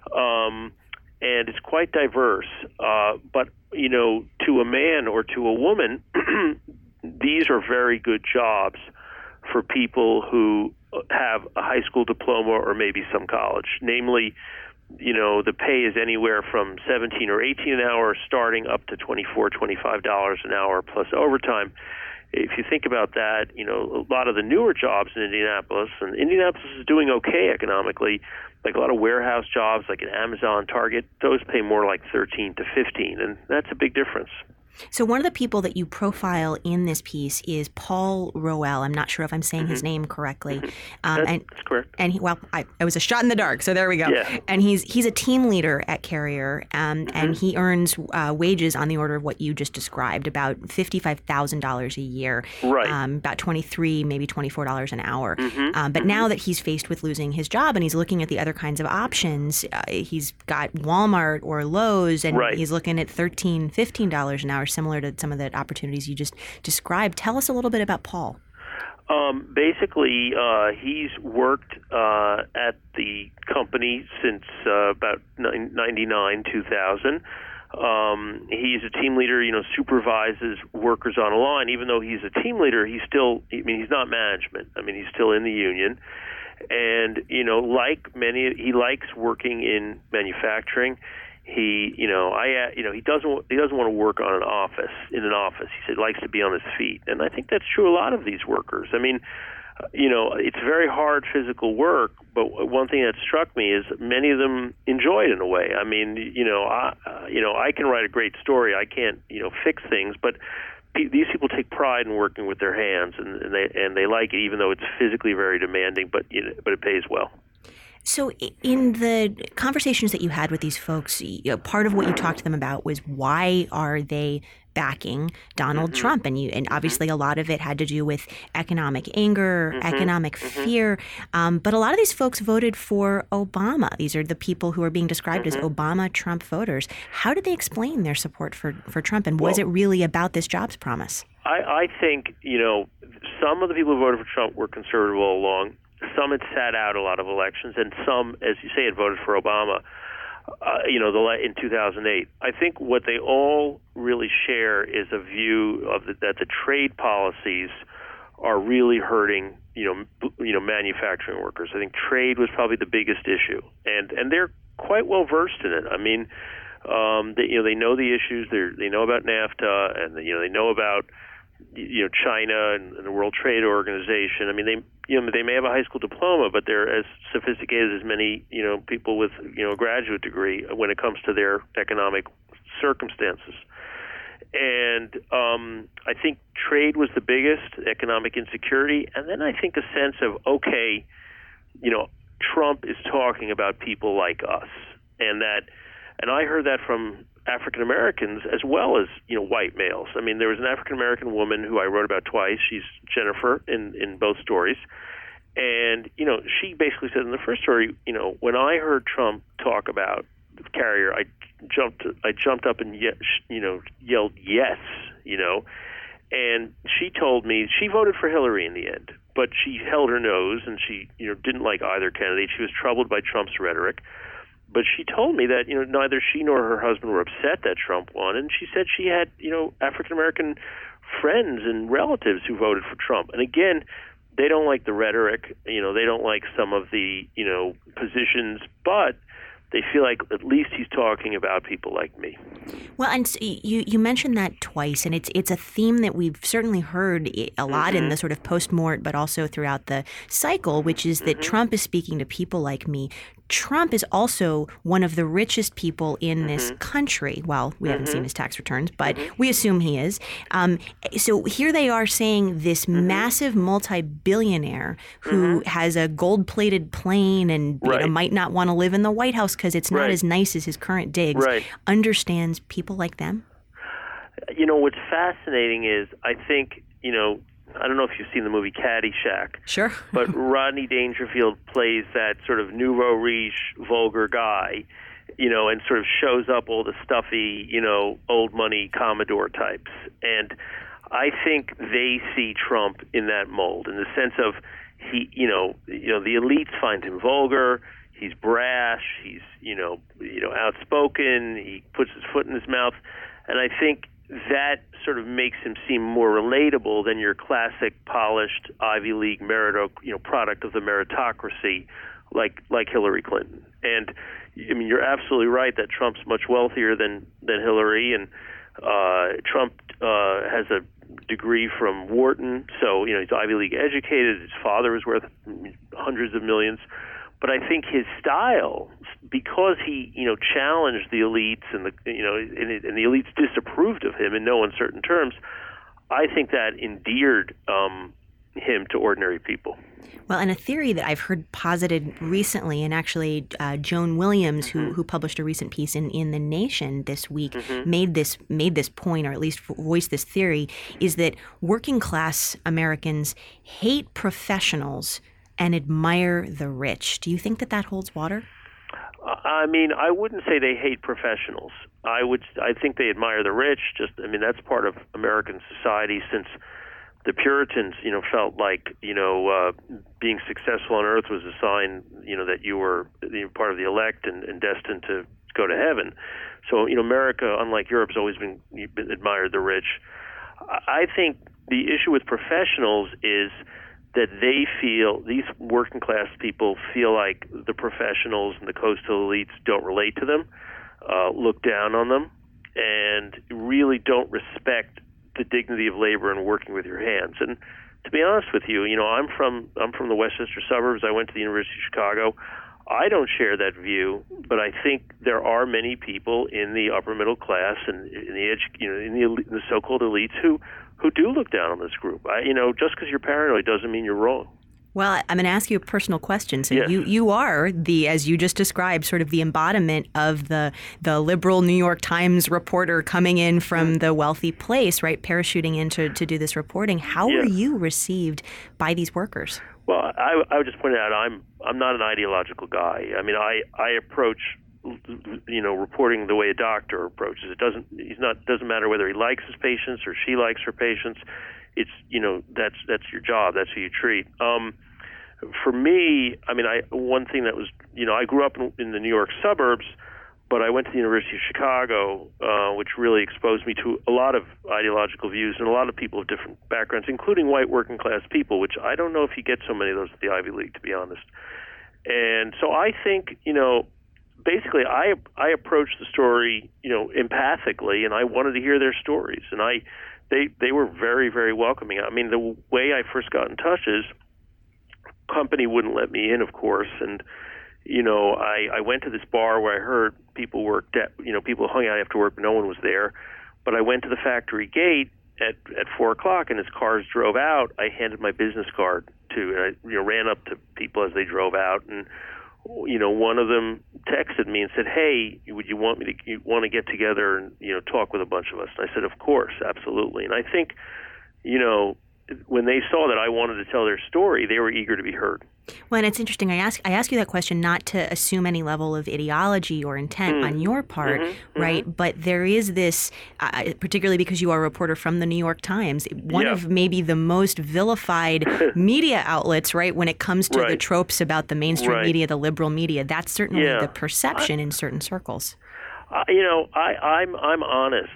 And it's quite diverse. But, to a man or to a woman, these are very good jobs for people who have a high school diploma or maybe some college. Namely, the pay is anywhere from $17 or $18 an hour, starting up to $24, $25 an hour plus overtime. If you think about that, a lot of the newer jobs in Indianapolis, and Indianapolis is doing okay economically, like a lot of warehouse jobs like at Amazon, Target, those pay more like 13 to 15, and that's a big difference. So one of the people that you profile in this piece is Paul Roel. I'm not sure if I'm saying his name correctly. That's correct. And it was a shot in the dark, so there we go. Yeah. And he's a team leader at Carrier, and he earns wages on the order of what you just described, about $55,000 a year. Right. About $23, maybe $24 an hour. But now that he's faced with losing his job and he's looking at the other kinds of options, he's got Walmart or Lowe's, and he's looking at $13, $15 an hour, similar to some of the opportunities you just described. Tell us a little bit about Paul. Basically, he's worked at the company since about 99, 2000. He's a team leader, supervises workers on a line. Even though he's a team leader, he's not management. He's still in the union. And, he likes working in manufacturing. He doesn't want to work in an office. He said he likes to be on his feet, and I think that's true of a lot of these workers. It's very hard physical work, but one thing that struck me is many of them enjoy it in a way. I can write a great story. I can't, fix things, but these people take pride in working with their hands, and they like it, even though it's physically very demanding. But it pays well. So in the conversations that you had with these folks, part of what you talked to them about was why are they backing Donald Trump? And obviously a lot of it had to do with economic anger, economic fear. But a lot of these folks voted for Obama. These are the people who are being described as Obama-Trump voters. How did they explain their support for Trump? And was it really about this jobs promise? I think, some of the people who voted for Trump were conservative all along. Some had sat out a lot of elections, and some, as you say, had voted for Obama, in 2008. I think what they all really share is a view of that the trade policies are really hurting, manufacturing workers. I think trade was probably the biggest issue, and they're quite well versed in it. They know the issues. They know about NAFTA, and they know about China and the World Trade Organization. They may have a high school diploma, but they're as sophisticated as many, people with, a graduate degree when it comes to their economic circumstances. And I think trade was the biggest, economic insecurity. And then I think a sense of, Trump is talking about people like us. And I heard that from African Americans as well as white males. There was an African American woman who I wrote about twice. She's Jennifer in both stories, and she basically said in the first story, when I heard Trump talk about Carrier, I jumped up and yelled yes, and she told me she voted for Hillary in the end, but she held her nose and she didn't like either candidate. She was troubled by Trump's rhetoric. But she told me that, neither she nor her husband were upset that Trump won. And she said she had, African-American friends and relatives who voted for Trump. And again, they don't like the rhetoric. They don't like some of the, positions. But they feel like at least he's talking about people like me. Well, and so you mentioned that twice, and it's a theme that we've certainly heard a lot in the sort of post-mort, but also throughout the cycle, which is that Trump is speaking to people like me. Trump is also one of the richest people in this country. Well, we haven't seen his tax returns, but we assume he is. So here they are saying this massive multi-billionaire who has a gold-plated plane and might not want to live in the White House because it's not as nice as his current digs, understands people like them? What's fascinating is I think, I don't know if you've seen the movie Caddyshack. Sure. But Rodney Dangerfield plays that sort of nouveau riche, vulgar guy, and sort of shows up all the stuffy, old money Commodore types. And I think they see Trump in that mold, in the sense of the elites find him vulgar. He's brash. He's, outspoken. He puts his foot in his mouth. And I think that sort of makes him seem more relatable than your classic polished Ivy League product of the meritocracy like Hillary Clinton. And I mean, you're absolutely right that Trump's much wealthier than Hillary, and Trump has a degree from Wharton, so he's Ivy League educated. His father was worth hundreds of millions. But I think his style, because he challenged the elites and the elites disapproved of him in no uncertain terms, I think that endeared him to ordinary people. Well, and a theory that I've heard posited recently, and actually Joan Williams, who published a recent piece in The Nation this week, made this point, or at least voiced this theory, is that working class Americans hate professionals and admire the rich. Do you think that holds water? I mean, I wouldn't say they hate professionals. I think they admire the rich. That's part of American society since the Puritans, felt like, being successful on earth was a sign, that you were part of the elect and destined to go to heaven. So, America, unlike Europe, has always been admired the rich. I think the issue with professionals is that they feel, these working class people feel like the professionals and the coastal elites don't relate to them, look down on them, and really don't respect the dignity of labor and working with your hands. And to be honest with you, I'm from the Westchester suburbs. I went to the University of Chicago. I don't share that view, but I think there are many people in the upper middle class and in the so-called elites who do look down on this group. Just because you're paranoid doesn't mean you're wrong. Well, I'm going to ask you a personal question. So yes. you are as you just described, sort of the embodiment of the liberal New York Times reporter coming in from the wealthy place, right, parachuting in to do this reporting. How were you received by these workers? Well, I would just point out I'm not an ideological guy. I mean, I approach reporting the way a doctor approaches. It doesn't matter whether he likes his patients or she likes her patients. It's that's your job. That's who you treat. For me, one thing that was I grew up in the New York suburbs, but I went to the University of Chicago, which really exposed me to a lot of ideological views and a lot of people of different backgrounds, including white working class people, which I don't know if you get so many of those at the Ivy League, to be honest. And so I think basically I approached the story empathically, and I wanted to hear their stories, and They were very, very welcoming. I mean, the way I first got in touch is company wouldn't let me in, of course, and I went to this bar where I heard people worked at, people hung out after work, but no one was there. But I went to the factory gate at 4:00, and as cars drove out, I handed my business card to, and I ran up to people as they drove out, and one of them texted me and said, "Hey, would you want to get together and talk with a bunch of us?" And I said, "Of course, absolutely." And I think, when they saw that I wanted to tell their story, they were eager to be heard. Well, and it's interesting. I ask you that question not to assume any level of ideology or intent on your part, right? But there is this, particularly because you are a reporter from the New York Times, one of maybe the most vilified media outlets, right? When it comes to the tropes about the mainstream media, the liberal media, that's certainly the perception in certain circles. I'm honest.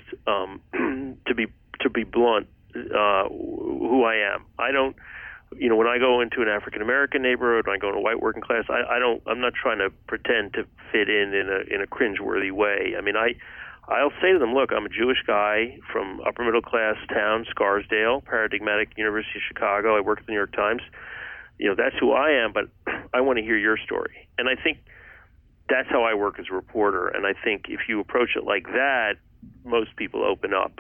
To be blunt, who I am. I don't. When I go into an African American neighborhood, when I go in a white working class, I'm not trying to pretend to fit in a cringeworthy way. I mean, I'll say to them, look, I'm a Jewish guy from upper middle class town, Scarsdale, paradigmatic University of Chicago. I work at the New York Times. That's who I am, but I want to hear your story. And I think that's how I work as a reporter. And I think if you approach it like that, most people open up,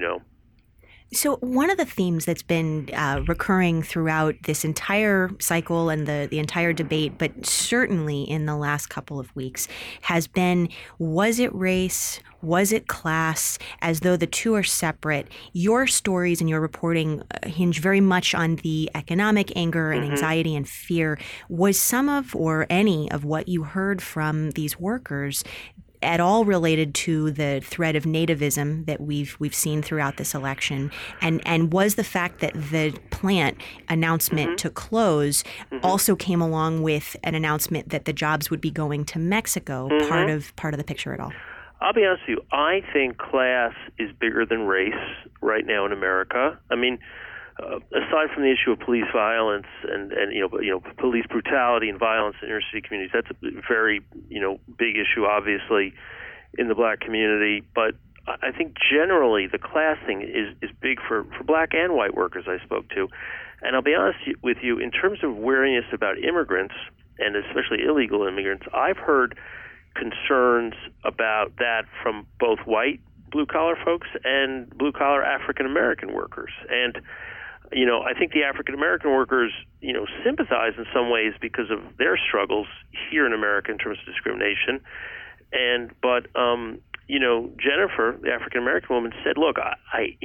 So one of the themes that's been recurring throughout this entire cycle and the entire debate, but certainly in the last couple of weeks, has been, was it race? Was it class? As though the two are separate. Your stories and your reporting hinge very much on the economic anger and anxiety and fear. Was some of or any of what you heard from these workers at all related to the threat of nativism that we've seen throughout this election, and was the fact that the plant announcement to close also came along with an announcement that the jobs would be going to Mexico part of the picture at all? I'll be honest with you. I think class is bigger than race right now in America. I mean, aside from the issue of police violence and police brutality and violence in inner city communities, that's a very big issue, obviously, in the black community. But I think generally the class thing is big for black and white workers I spoke to. And I'll be honest with you, in terms of wariness about immigrants, and especially illegal immigrants, I've heard concerns about that from both white blue-collar folks and blue-collar African-American workers. And, I think the African-American workers, sympathize in some ways because of their struggles here in America in terms of discrimination. But Jennifer, the African-American woman, said, "Look, I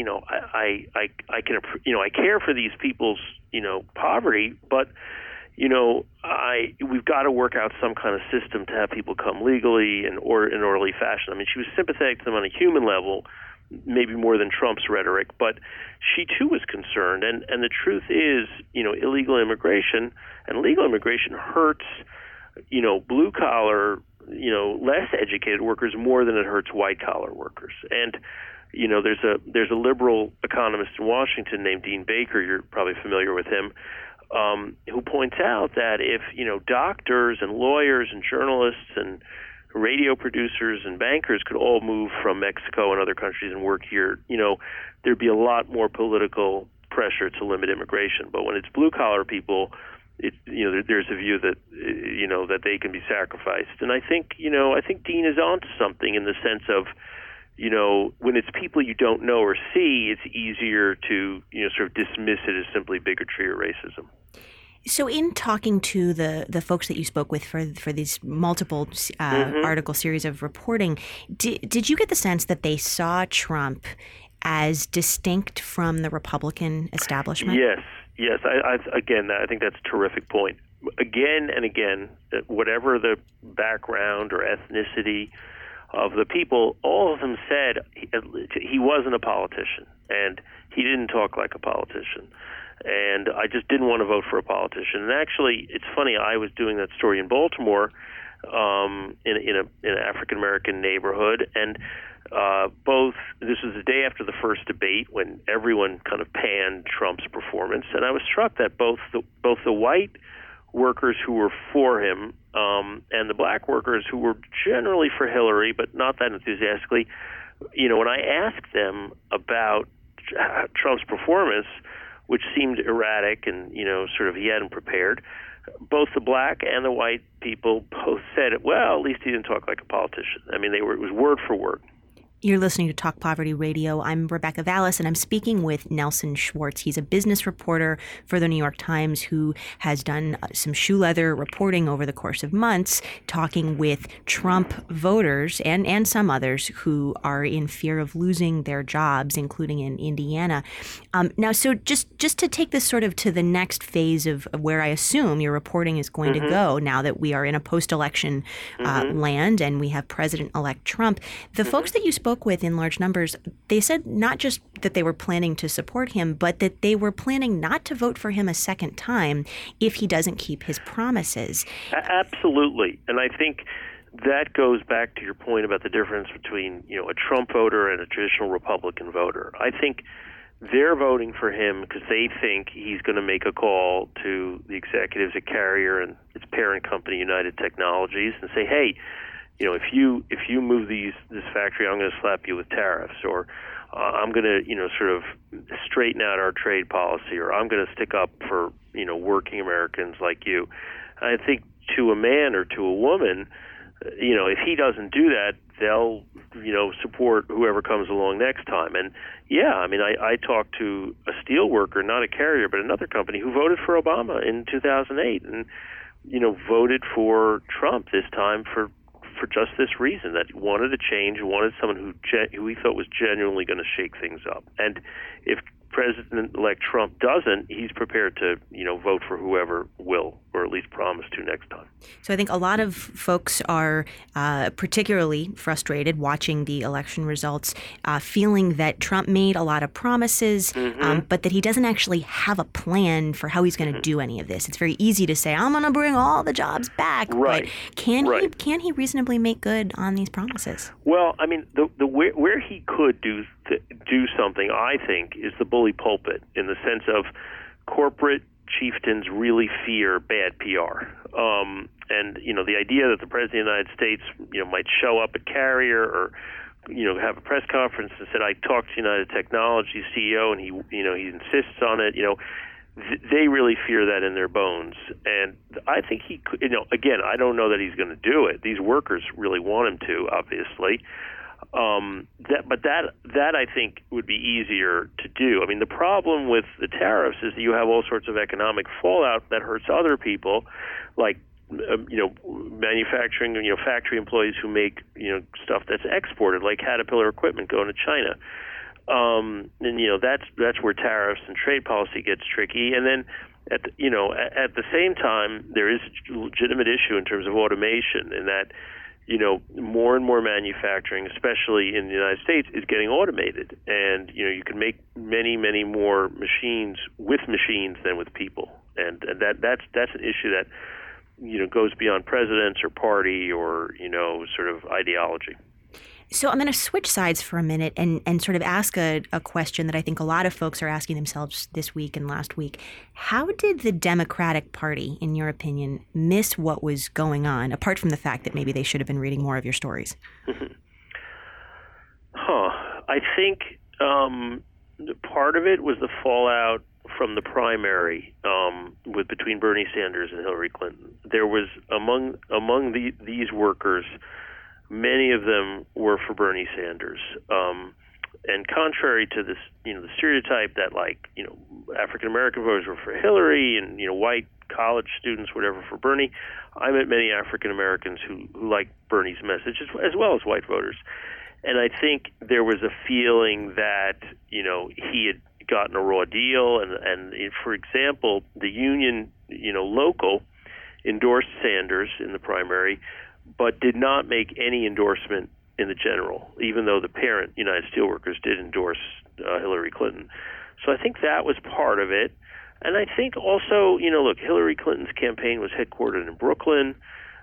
care for these people's, poverty, but we've got to work out some kind of system to have people come legally and or in orderly fashion." I mean, she was sympathetic to them on a human level, maybe more than Trump's rhetoric, but she too was concerned. And the truth is, illegal immigration and legal immigration hurts, blue collar, less educated workers more than it hurts white collar workers. And there's a liberal economist in Washington named Dean Baker. You're probably familiar with him. Who points out that if doctors and lawyers and journalists and radio producers and bankers could all move from Mexico and other countries and work here, there'd be a lot more political pressure to limit immigration. But when it's blue collar people, there's a view that that they can be sacrificed. And I think Dean is onto something in the sense of when it's people you don't know or see, it's easier to sort of dismiss it as simply bigotry or racism. So in talking to the folks that you spoke with for these multiple article series of reporting, did you get the sense that they saw Trump as distinct from the Republican establishment? Yes. I think that's a terrific point. Again and again, whatever the background or ethnicity of the people, all of them said he wasn't a politician and he didn't talk like a politician. And I just didn't want to vote for a politician. And actually, it's funny, I was doing that story in Baltimore in an African-American neighborhood, and this was the day after the first debate when everyone kind of panned Trump's performance, and I was struck that both the white workers who were for him and the black workers who were generally for Hillary, but not that enthusiastically, when I asked them about Trump's performance, which seemed erratic and, sort of he hadn't prepared, both the black and the white people both said, well, at least he didn't talk like a politician. I mean, it was word for word. You're listening to Talk Poverty Radio. I'm Rebecca Vallis, and I'm speaking with Nelson Schwartz. He's a business reporter for the New York Times who has done some shoe leather reporting over the course of months, talking with Trump voters and some others who are in fear of losing their jobs, including in Indiana. Now, so just to take this sort of to the next phase of where I assume your reporting is going to go now that we are in a post-election land and we have President-elect Trump, the folks that you spoke with in large numbers, they said not just that they were planning to support him, but that they were planning not to vote for him a second time if he doesn't keep his promises. Absolutely. And I think that goes back to your point about the difference between, a Trump voter and a traditional Republican voter. I think they're voting for him because they think he's going to make a call to the executives at Carrier and its parent company, United Technologies, and say, hey, if you move this factory, I'm going to slap you with tariffs, or I'm going to sort of straighten out our trade policy, or I'm going to stick up for working Americans like you. I think to a man or to a woman, if he doesn't do that, they'll support whoever comes along next time. And yeah, I mean, I talked to a steel worker, not a Carrier, but another company who voted for Obama in 2008, and voted for Trump this time for just this reason, that he wanted a change, wanted someone who he thought was genuinely going to shake things up. And if President-elect Trump doesn't, he's prepared to, vote for whoever will, or or at least promise to next time. So I think a lot of folks are particularly frustrated watching the election results, feeling that Trump made a lot of promises, but that he doesn't actually have a plan for how he's going to do any of this. It's very easy to say, I'm going to bring all the jobs back, right. but can he reasonably make good on these promises? Well, I mean, where he could do something, I think, is the bully pulpit, in the sense of corporate chieftains really fear bad PR. And, the idea that the President of the United States, might show up at Carrier or, have a press conference and said, I talked to United Technologies CEO and he insists on it, they really fear that in their bones. And I think he could, again, I don't know that he's going to do it. These workers really want him to, obviously. That I think would be easier to do. I mean, the problem with the tariffs is that you have all sorts of economic fallout that hurts other people, like manufacturing, factory employees who make stuff that's exported, like Caterpillar equipment going to China. And that's where tariffs and trade policy gets tricky. And then at the same time, there is a legitimate issue in terms of automation, in that more and more manufacturing, especially in the United States, is getting automated. And, you can make many, many more machines with machines than with people. And that's an issue that, goes beyond presidents or party or, sort of ideology. So I'm going to switch sides for a minute and sort of ask a question that I think a lot of folks are asking themselves this week and last week. How did the Democratic Party, in your opinion, miss what was going on, apart from the fact that maybe they should have been reading more of your stories? I think part of it was the fallout from the primary between Bernie Sanders and Hillary Clinton. There was among these workers, many of them were for Bernie Sanders. And contrary to this, the stereotype that African American voters were for Hillary and white college students, whatever, for Bernie, I met many African Americans who liked Bernie's message as well as white voters. And I think there was a feeling that he had gotten a raw deal, and for example, the union local endorsed Sanders in the primary, but did not make any endorsement in the general, even though the parent, United Steelworkers, did endorse Hillary Clinton. So I think that was part of it. And I think also, look, Hillary Clinton's campaign was headquartered in Brooklyn.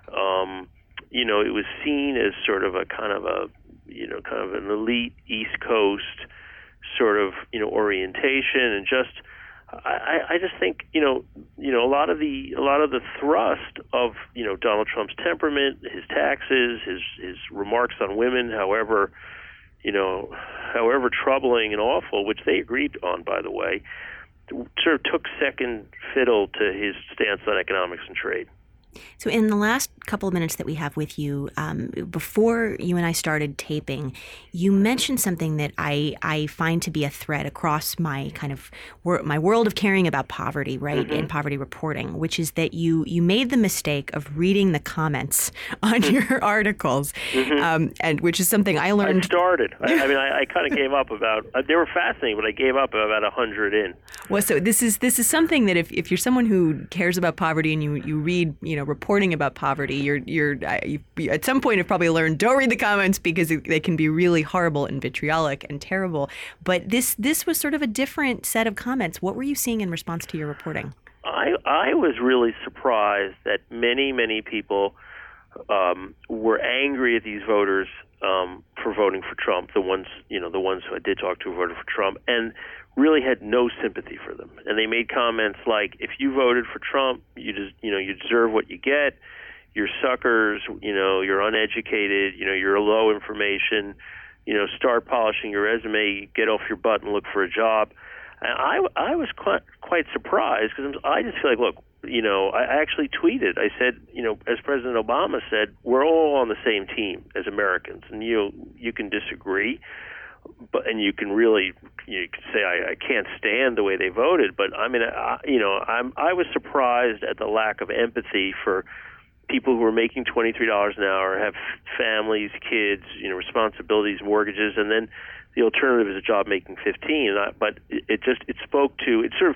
It was seen as sort of kind of an elite East Coast sort of, orientation, and just, I just think a lot of the thrust of Donald Trump's temperament, his taxes, his remarks on women, however troubling and awful, which they agreed on, by the way, sort of took second fiddle to his stance on economics and trade. So in the last couple of minutes that we have with you, before you and I started taping, you mentioned something that I find to be a thread across my kind of my world of caring about poverty, right, and poverty reporting, which is that you made the mistake of reading the comments on your articles, and which is something I learned. I started. I kind of gave up about. They were fascinating, but I gave up about 100 in. Well, so this is something that if you're someone who cares about poverty and you read reporting about poverty, you at some point have probably learned don't read the comments because they can be really horrible and vitriolic and terrible. But this was sort of a different set of comments. What were you seeing in response to your reporting? I was really surprised that many people were angry at these voters for voting for Trump. The ones who I did talk to who voted for Trump, and really had no sympathy for them. And they made comments like, if you voted for Trump, you deserve what you get. You're suckers, you're uneducated, you're low information, start polishing your resume, get off your butt and look for a job. And I was quite surprised, because I just feel like, look, I actually tweeted. I said, as President Obama said, we're all on the same team as Americans, and you can disagree, and you can really you can say I can't stand the way they voted, but I mean, I was surprised at the lack of empathy for people who are making $23 an hour, have families, kids, responsibilities, mortgages, and then the alternative is a job making $15. But it sort of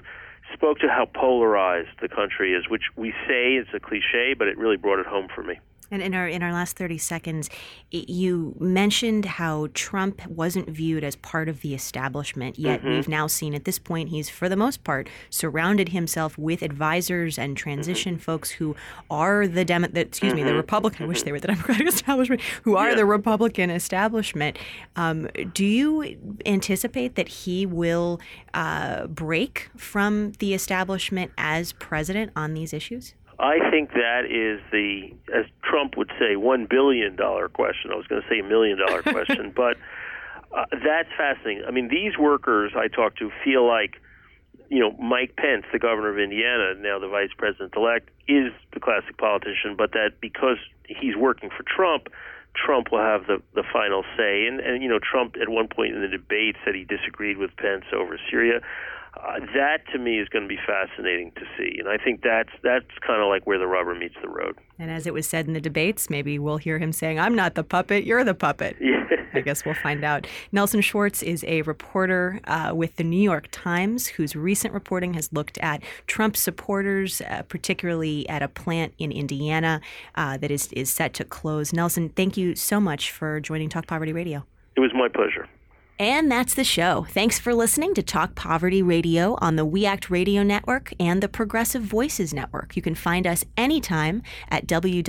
spoke to how polarized the country is, which we say is a cliche, but it really brought it home for me. And in our last 30 seconds, you mentioned how Trump wasn't viewed as part of the establishment, yet we've now seen at this point he's, for the most part, surrounded himself with advisors and transition folks who are the Republican, I wish they were the Democratic establishment, who are the Republican establishment. Do you anticipate that he will break from the establishment as president on these issues? I think that is the, as Trump would say, $1 billion question. I was going to say $1 million question, but that's fascinating. I mean, these workers I talk to feel like, Mike Pence, the governor of Indiana, now the vice president-elect, is the classic politician, but that because he's working for Trump, Trump will have the final say. And Trump at one point in the debate said he disagreed with Pence over Syria. That, to me, is going to be fascinating to see. And I think that's kind of like where the rubber meets the road. And as it was said in the debates, maybe we'll hear him saying, "I'm not the puppet, you're the puppet." Yeah. I guess we'll find out. Nelson Schwartz is a reporter with the New York Times whose recent reporting has looked at Trump supporters, particularly at a plant in Indiana that is set to close. Nelson, thank you so much for joining Talk Poverty Radio. It was my pleasure. And that's the show. Thanks for listening to Talk Poverty Radio on the We Act Radio Network and the Progressive Voices Network. You can find us anytime at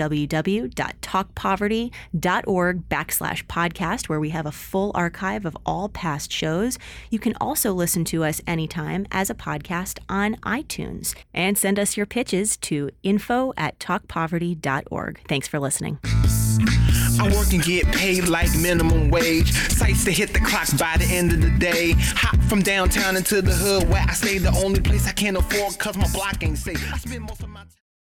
www.talkpoverty.org/podcast, where we have a full archive of all past shows. You can also listen to us anytime as a podcast on iTunes. And send us your pitches to info@talkpoverty.org. Thanks for listening. I work and get paid like minimum wage. Sights to hit the clock by the end of the day. Hop from downtown into the hood where I stay, the only place I can't afford cause my block ain't safe. I spend most of my time